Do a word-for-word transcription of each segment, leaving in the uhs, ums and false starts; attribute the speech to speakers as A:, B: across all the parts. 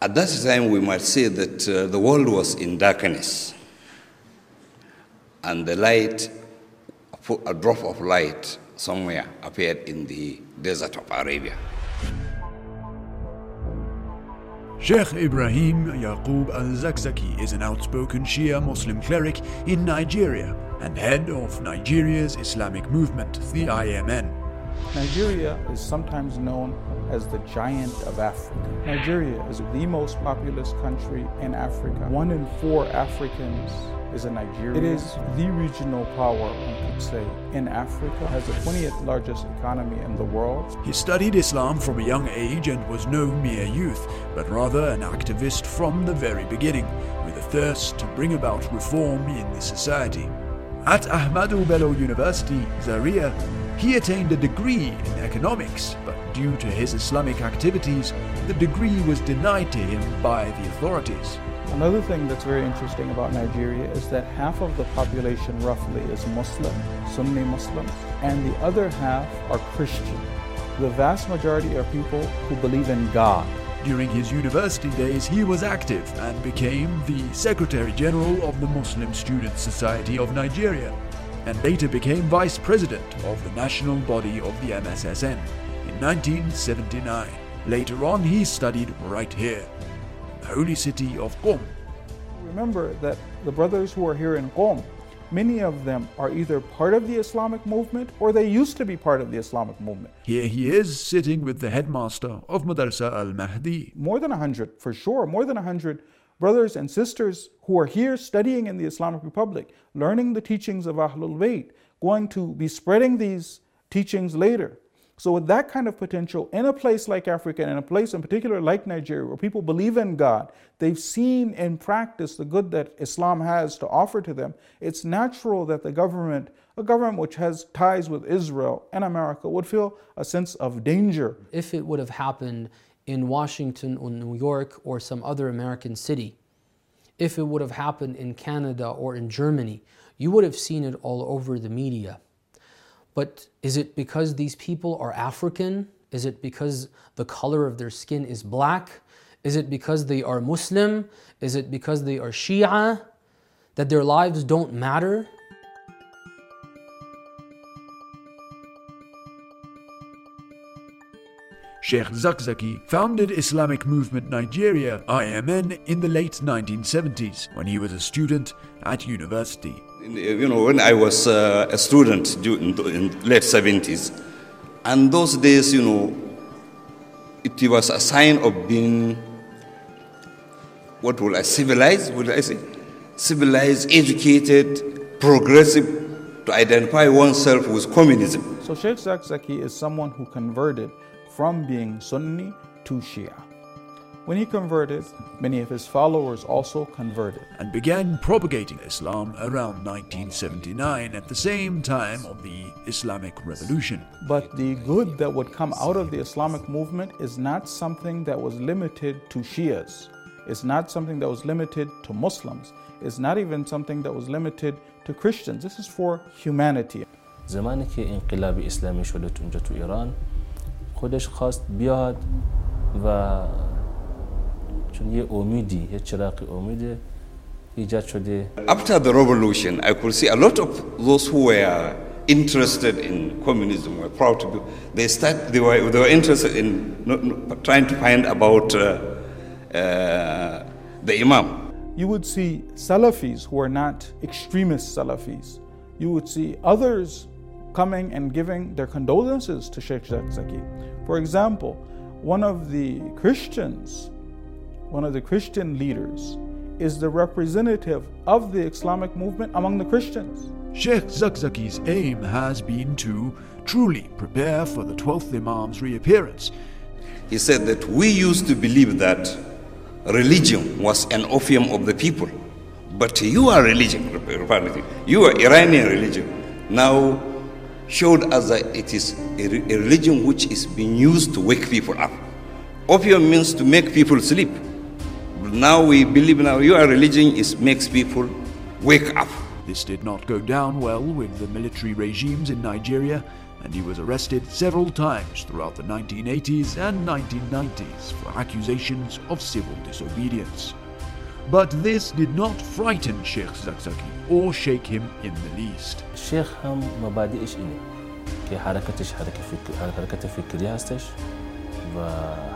A: At that time, we might say that uh, the world was in darkness, and the light, a drop of light somewhere appeared in the desert of Arabia.
B: Sheikh Ibrahim Yaqub al-Zakzaki is an outspoken Shia Muslim cleric in Nigeria and head of Nigeria's Islamic movement, the I M N.
C: Nigeria is sometimes known as the giant of Africa. Nigeria is the most populous country in Africa. One in four Africans is a Nigerian. It is the regional power, one could say, in Africa. Has the twentieth largest economy in the world.
B: He studied Islam from a young age and was no mere youth, but rather an activist from the very beginning, with a thirst to bring about reform in the society. At Ahmadu Bello University, Zaria, he attained a degree in economics, but due to his Islamic activities, the degree was denied to him by the authorities.
C: Another thing that's very interesting about Nigeria is that half of the population roughly is Muslim, Sunni Muslims, and the other half are Christian. The vast majority are people who believe in God.
B: During his university days, he was active and became the Secretary General of the Muslim Student Society of Nigeria, and later became Vice President of the national body of the M S S N in nineteen seventy-nine. Later on, he studied right here, in the holy city of Qom.
C: Remember that the brothers who are here in Qom, many of them are either part of the Islamic movement or they used to be part of the Islamic movement.
B: Here he is sitting with the headmaster of Madrasa al-Mahdi.
C: More than a hundred, for sure, more than a hundred brothers and sisters who are here studying in the Islamic Republic, learning the teachings of Ahlul Bayt, going to be spreading these teachings later. So with that kind of potential, in a place like Africa, and in a place in particular like Nigeria, where people believe in God, they've seen in practice the good that Islam has to offer to them, it's natural that the government, a government which has ties with Israel and America, would feel a sense of danger.
D: If it would have happened in Washington or New York or some other American city, if it would have happened in Canada or in Germany, you would have seen it all over the media. But is it because these people are African? Is it because the color of their skin is black? Is it because they are Muslim? Is it because they are Shia? That their lives don't matter?
B: Sheikh Zakzaki founded Islamic Movement Nigeria, I M N, in the late nineteen seventies when he was a student at university.
A: You know, when I was uh, a student in the late seventies, and those days, you know, it was a sign of being, what will I, civilized, would I say? Civilized, educated, progressive, to identify oneself with communism.
C: So Sheikh Zakzaki is someone who converted from being Sunni to Shia. When he converted, many of his followers also converted.
B: And began propagating Islam around nineteen seventy-nine at the same time of the Islamic Revolution.
C: But the good that would come out of the Islamic movement is not something that was limited to Shias. It's not something that was limited to Muslims. It's not even something that was limited to Christians. This is for humanity.
E: زمانی که انقلاب اسلامی شده اونجا تو ایران خودش خواست بیاد و چون یه امیدی یه چراغ امید ایجاد شده.
A: After the revolution, I could see a lot of those who were interested in communism were proud to be. They start. They were. They were interested in not, not, trying to find about uh, uh, the Imam.
C: You would see Salafis who are not extremist Salafis. You would see others coming and giving their condolences to Sheikh Zakzaki. For example, one of the Christians, one of the Christian leaders, is the representative of the Islamic movement among the Christians.
B: Sheikh Zakzaki's aim has been to truly prepare for the twelfth Imam's reappearance.
A: He said that we used to believe that religion was an opium of the people, but your religion, your Iranian religion, now showed us that it is a, re- a religion which is being used to wake people up. Opium means to make people sleep. Now we believe now your religion is makes people wake up.
B: This did not go down well with the military regimes in Nigeria, and he was arrested several times throughout the nineteen eighties and nineteen nineties for accusations of civil disobedience. But this did not frighten Sheikh Zakzaki or shake him in the least.
E: الشيخ هم مبادئش اینه که حرکتش حرکت فکر حرکت فکری هستش و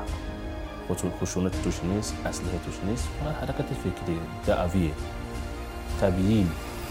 E: خشونت توش نیست، اسلحه توش نیست، فقط حرکت فکری دعویه طبیعی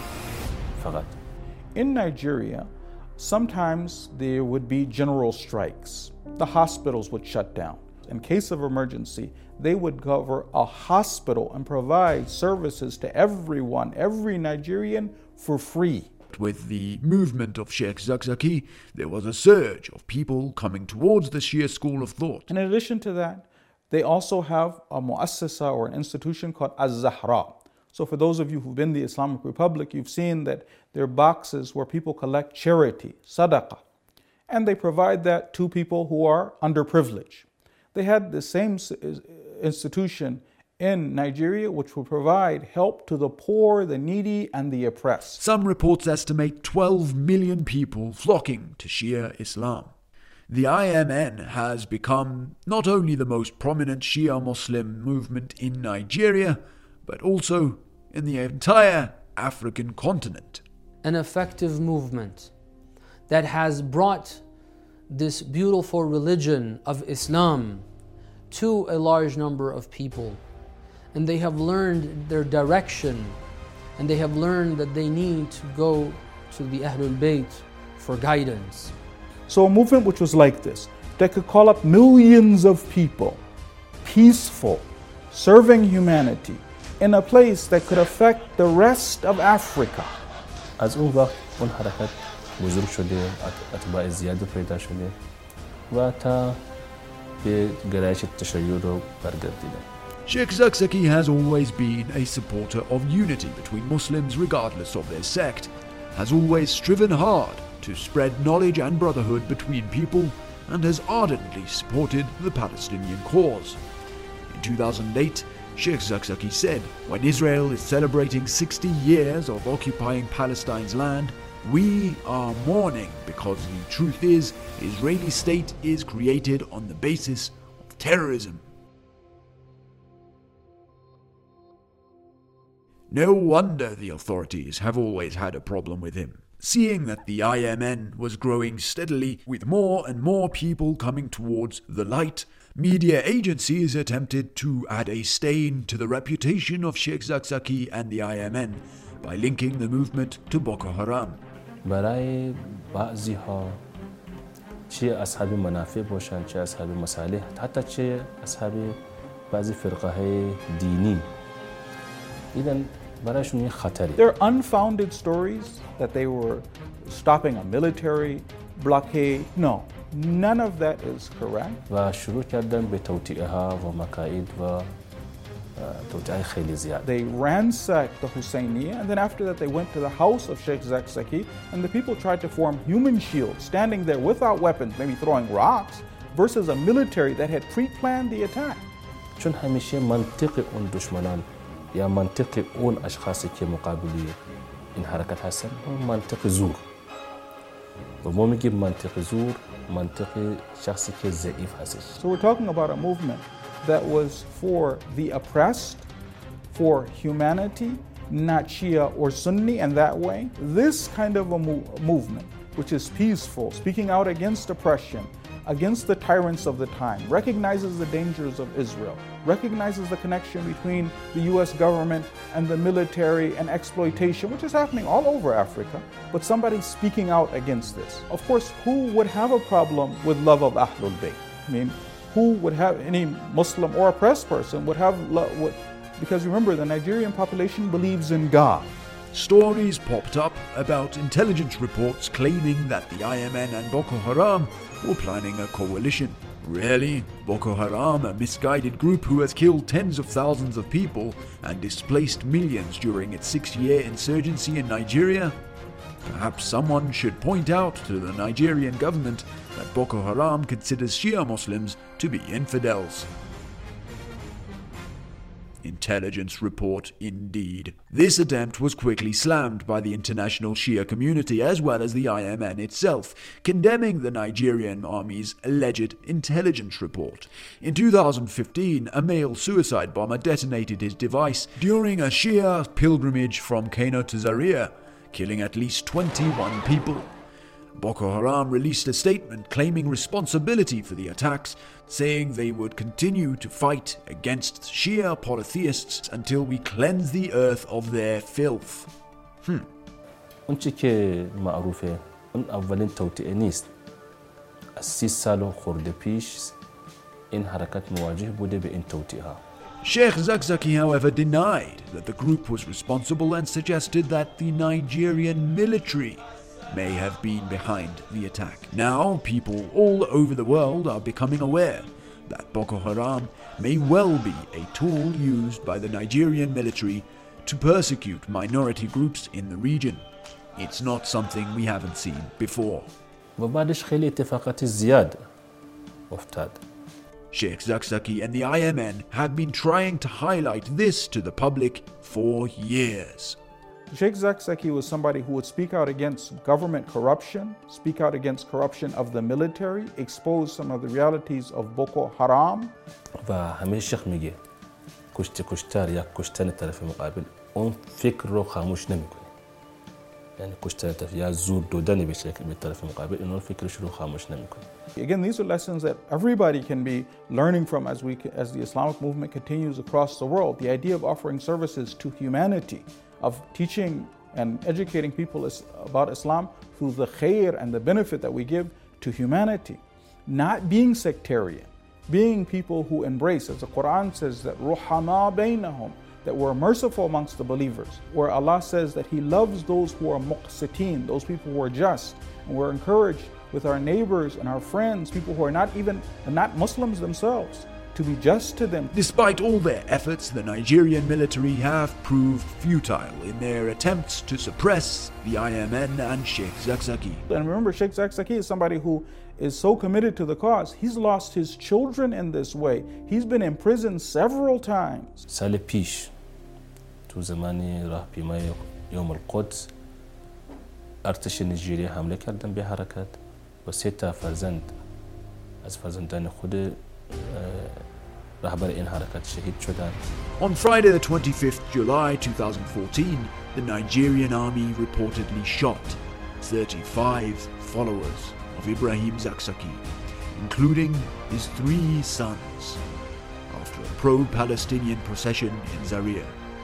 E: فقط.
C: In Nigeria, sometimes there would be general strikes. The hospitals would shut down. In case of emergency, they would cover a hospital and provide services to everyone, every Nigerian, for free.
B: With the movement of Sheikh Zakzaki, there was a surge of people coming towards the Shia school of thought.
C: In addition to that, they also have a mu'assasa or an institution called Az-Zahra. So for those of you who've been to the Islamic Republic, you've seen that there are boxes where people collect charity, sadaqah, and they provide that to people who are underprivileged. They had the same institution in Nigeria which would provide help to the poor, the needy, and the oppressed.
B: Some reports estimate twelve million people flocking to Shia Islam. The I M N has become not only the most prominent Shia Muslim movement in Nigeria, but also in the entire African continent.
D: An effective movement that has brought this beautiful religion of Islam to a large number of people. And they have learned their direction, and they have learned that they need to go to the Ahlul Bayt for guidance.
C: So a movement which was like this, that could call up millions of people, peaceful, serving humanity, in a place that could affect the rest of Africa.
E: از اون وقت اون حرکت بزرگ شده، اتباع زیادی پیدا شده و تا به گرایش تشیع رو برگردیدن.
B: Sheikh Zakzaki has always been a supporter of unity between Muslims regardless of their sect, has always striven hard to spread knowledge and brotherhood between people, and has ardently supported the Palestinian cause. In two thousand eight, Sheikh Zakzaki said, when Israel is celebrating sixty years of occupying Palestine's land, we are mourning because the truth is, Israeli state is created on the basis of terrorism. No wonder the authorities have always had a problem with him, seeing that the I M N was growing steadily with more and more people coming towards the light. Media agencies attempted to add a stain to the reputation of Sheikh Zakzaki and the I M N by linking the movement to Boko Haram.
E: برای بعضی ها چه اصحاب منافع باشند، چه اصحاب مصالح، حتی چه اصحاب بعضی فرقه های دینی، ایدن برایشون یه خطری.
C: There are unfounded stories that they were stopping a military blockade. No, none of that is correct.
E: و شروع کردن به توطئه ها و مکائد و توطئه خیلی زیاد.
C: They ransacked the Husseiniya, and then after that they went to the house of Sheikh Zakzaki, and the people tried to form human shields, standing there without weapons, maybe throwing rocks, versus a military that had pre-planned the attack.
E: چون همیشه منطق اون دشمنان یا منطق اون اشخاصی که مقابلی این حرکت هستن اون منطق زور و ما میگیم منطق زور منطق شخصی که ضعیف هستش.
C: So we're talking about a movement that was for the oppressed, for humanity, not Shia or Sunni, and that way this kind of a mo- movement which is peaceful, speaking out against oppression, against the tyrants of the time, recognizes the dangers of Israel, recognizes the connection between the U S government and the military and exploitation, which is happening all over Africa, but somebody speaking out against this. Of course, who would have a problem with love of Ahlul Bayt? I mean, who would have, any Muslim or oppressed person would have love, would, because remember, the Nigerian population believes in God.
B: Stories popped up about intelligence reports claiming that the I M N and Boko Haram were planning a coalition. Really? Boko Haram, a misguided group who has killed tens of thousands of people and displaced millions during its six-year insurgency in Nigeria? Perhaps someone should point out to the Nigerian government that Boko Haram considers Shia Muslims to be infidels. intelligence report indeed. This attempt was quickly slammed by the international Shia community as well as the I M N itself, condemning the Nigerian army's alleged intelligence report. In two thousand fifteen, a male suicide bomber detonated his device during a Shia pilgrimage from Kano to Zaria, killing at least twenty-one people. Boko Haram released a statement claiming responsibility for the attacks, saying they would continue to fight against Shia polytheists until we cleanse the earth of their filth. Hmm.
E: اونچه که معروفه اون اولین توطئه نیست. از سی سال خورده پیش این حرکت مواجه بوده به این توطئه ها.
B: Sheikh Zakzaki, however, denied that the group was responsible and suggested that the Nigerian military may have been behind the attack. Now, people all over the world are becoming aware that Boko Haram may well be a tool used by the Nigerian military to persecute minority groups in the region. It's not something we haven't seen before.
E: وبعدش خیلی اتفاقات زیاد افتاد.
B: Sheikh Zakzaki and the I M N have been trying to highlight this to the public for years.
C: Sheikh Zakzaki was somebody who would speak out against government corruption, speak out against corruption of the military, expose some of the realities of Boko Haram.
E: و همه شیخ میگه کشته کشتار یا کشتن طرف مقابل اون فکر رو خاموش نمیکنه. یعنی کشتن طرف یا زور دادن به شکل به طرف مقابل اون فکرش رو خاموش نمیکنه.
C: Again, these are lessons that everybody can be learning from as we as the Islamic movement continues across the world. The idea of offering services to humanity, of teaching and educating people about Islam through the khair and the benefit that we give to humanity. Not being sectarian, being people who embrace, as the Quran says, that ruhama bainahum, that we're merciful amongst the believers, where Allah says that He loves those who are muqsiteen, those people who are just, and we're encouraged with our neighbors and our friends, people who are not even, not Muslims themselves, to be just to them.
B: Despite all their efforts, the Nigerian military have proved futile in their attempts to suppress the I M N and Sheikh Zakzaki.
C: And remember, Sheikh Zakzaki is somebody who is so committed to the cause. He's lost his children in this way. He's been in prison several times.
E: سال پیش تو زمانی راهپیمایی یوم القدس ارتش نیجریه حمله کردن به حرکت و سه تا فرزند از فرزندان خود رهبر این حرکت شهید شدند.
B: On Friday the twenty-fifth of July two thousand fourteen, the Nigerian army reportedly shot thirty-five followers of Ibrahim Zakzaki, including his three sons, after a pro-Palestinian procession in Zaria.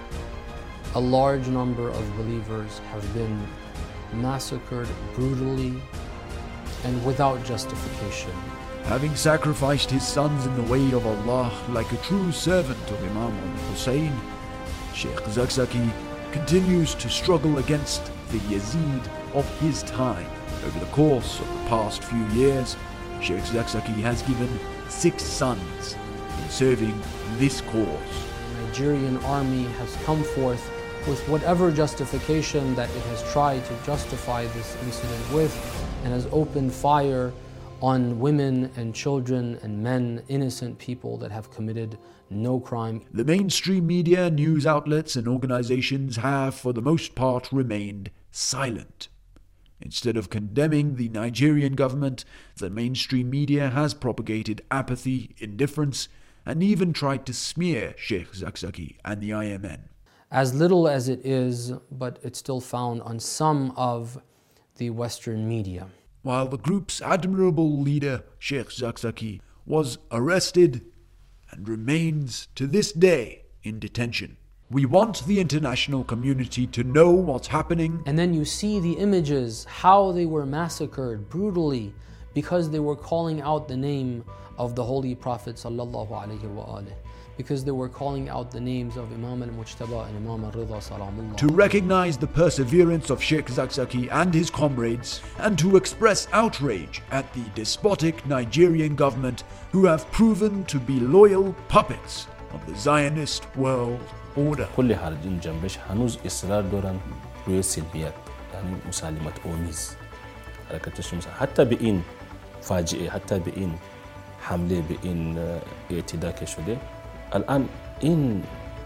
D: A large number of believers have been massacred brutally and without justification.
B: Having sacrificed his sons in the way of Allah like a true servant of Imam al-Hussein, Sheikh Zakzaki continues to struggle against the Yazid of his time. Over the course of the past few years, Sheikh Zakzaki has given six sons in serving this cause.
D: The Nigerian army has come forth with whatever justification that it has tried to justify this incident with, and has opened fire on women and children and men, innocent people that have committed no crime.
B: The mainstream media, news outlets and organizations have for the most part remained silent. Instead of condemning the Nigerian government, the mainstream media has propagated apathy, indifference, and even tried to smear Sheikh Zakzaki and the I M N.
D: As little as it is, but it's still found on some of the Western media.
B: While the group's admirable leader, Sheikh Zakzaki, was arrested and remains to this day in detention. We want the international community to know what's happening.
D: And then you see the images, how they were massacred brutally because they were calling out the name of the Holy Prophet sallallahu alaihi wasallam, because they were calling out the names of Imam al-Mujtaba and Imam al-Ridha salamullah.
B: To recognize the perseverance of Sheikh Zakzaki and his comrades, and to express outrage at the despotic Nigerian government who have proven to be loyal puppets of the Zionist world order.
E: كل حرجين جنبش هنوز إصرار دارن روی سلبیت، یعنی مسالمت آمیز حرکتشون، حتی به این فاجعه، حتی به این حمله، به این اعتدا که شده. الان این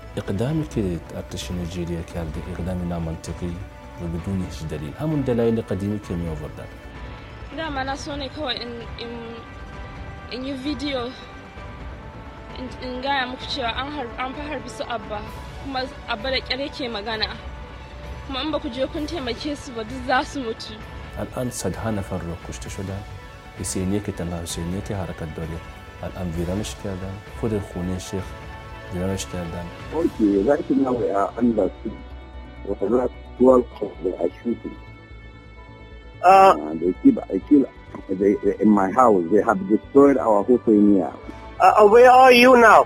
E: اقدامی که ارتش نیجریه کرده اقدامی نامنطقی و بدون هیچ دلیل، همون دلایل قدیمی که می آوردن.
F: Da mana so ne kawai in in in yi video in in gaya muku cewa an har an fa harbi su abba kuma abba da kyare ke magana kuma in ba ku je kun taimake su ba duk za su mutu.
E: الان صدها نفر رو کشته شدن. حسینیه که تنها حسینیه که حرکت داره الان ویرانش کردن، خود خونه شیخ ویرانش کردن.
G: Okay, right now we are under siege. What the last twelve they are shooting. Uh, uh, they keep, I kill they, in my house. They have destroyed our Husayniya.
H: Uh, where are you now?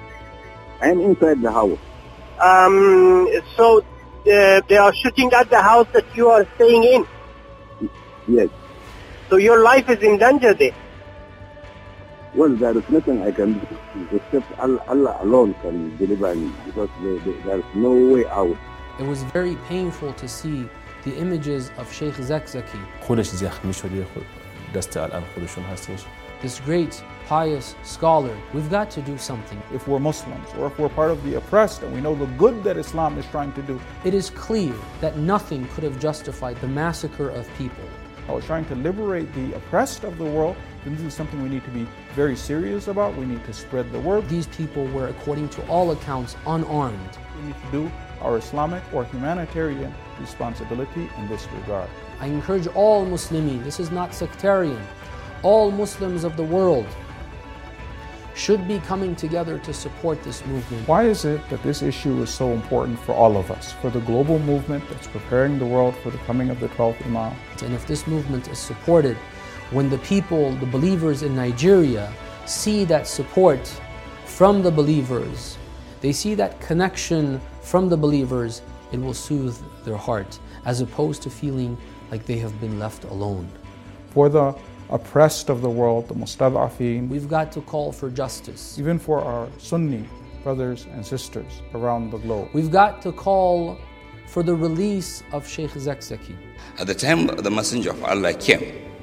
G: I am inside the house.
H: Um, so uh, they are shooting at the house that you are staying in?
G: Yes.
H: So your life is in danger there?
G: Well, there is nothing I can do except Allah, Allah alone can deliver me because they, they, there is no way out.
D: It was very painful to see the images of Sheikh Zakzaki,
E: خودش زخمی شده، دست الان خودشون هستش.
D: this great pious scholar. We've got to do something.
C: If we're Muslims or if we're part of the oppressed and we know the good that Islam is trying to do.
D: It is clear that nothing could have justified the massacre of people.
C: I was trying to liberate the oppressed of the world, then this is something we need to be very serious about. We need to spread the word.
D: These people were, according to all accounts, unarmed.
C: We need to do our Islamic or humanitarian responsibility in this regard.
D: I encourage all Muslimin, this is not sectarian, all Muslims of the world should be coming together to support this movement.
C: Why is it that this issue is so important for all of us, for the global movement that's preparing the world for the coming of the twelfth Imam?
D: And if this movement is supported, when the people, the believers in Nigeria, see that support from the believers, they see that connection from the believers, it will soothe their heart, as opposed to feeling like they have been left alone.
C: For the oppressed of the world, the mustad'afeen,
D: we've got to call for justice.
C: Even for our Sunni brothers and sisters around the globe.
D: We've got to call for the release of Sheikh Zakzaki.
A: At the time the Messenger of Allah came,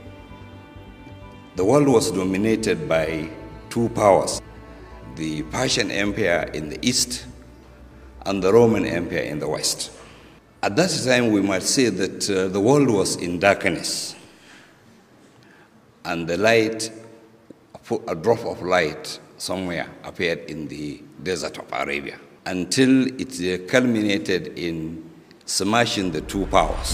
A: the world was dominated by two powers, the Persian Empire in the east and the Roman Empire in the west. At that time we might say that uh, the world was in darkness, and the light, a drop of light somewhere appeared in the desert of Arabia, until it uh, culminated in smashing the two powers.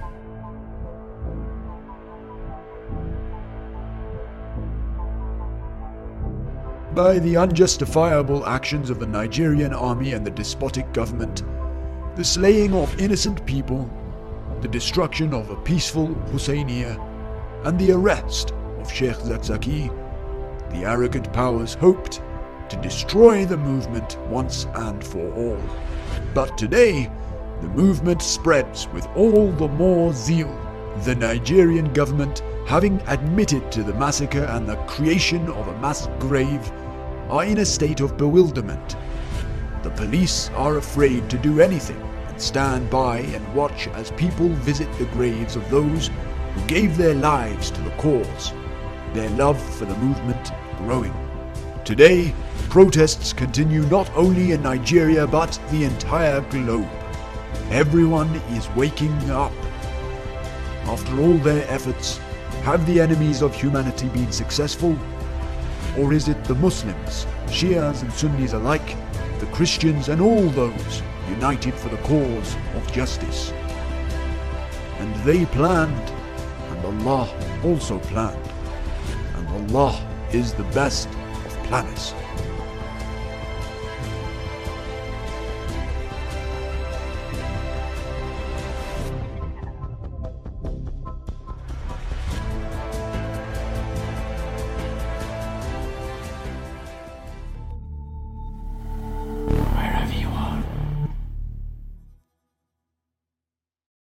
B: By the unjustifiable actions of the Nigerian army and the despotic government, the slaying of innocent people, the destruction of a peaceful Husayniya, and the arrest of Sheikh Zakzaki, the arrogant powers hoped to destroy the movement once and for all. But today, the movement spreads with all the more zeal, the Nigerian government, having admitted to the massacre and the creation of a mass grave, are in a state of bewilderment. The police are afraid to do anything and stand by and watch as people visit the graves of those who gave their lives to the cause, their love for the movement growing. Today, protests continue not only in Nigeria but the entire globe. Everyone is waking up. After all their efforts, have the enemies of humanity been successful? Or is it the Muslims, Shias and Sunnis alike, the Christians and all those united for the cause of justice? And they planned, and Allah also planned, and Allah is the best of planners.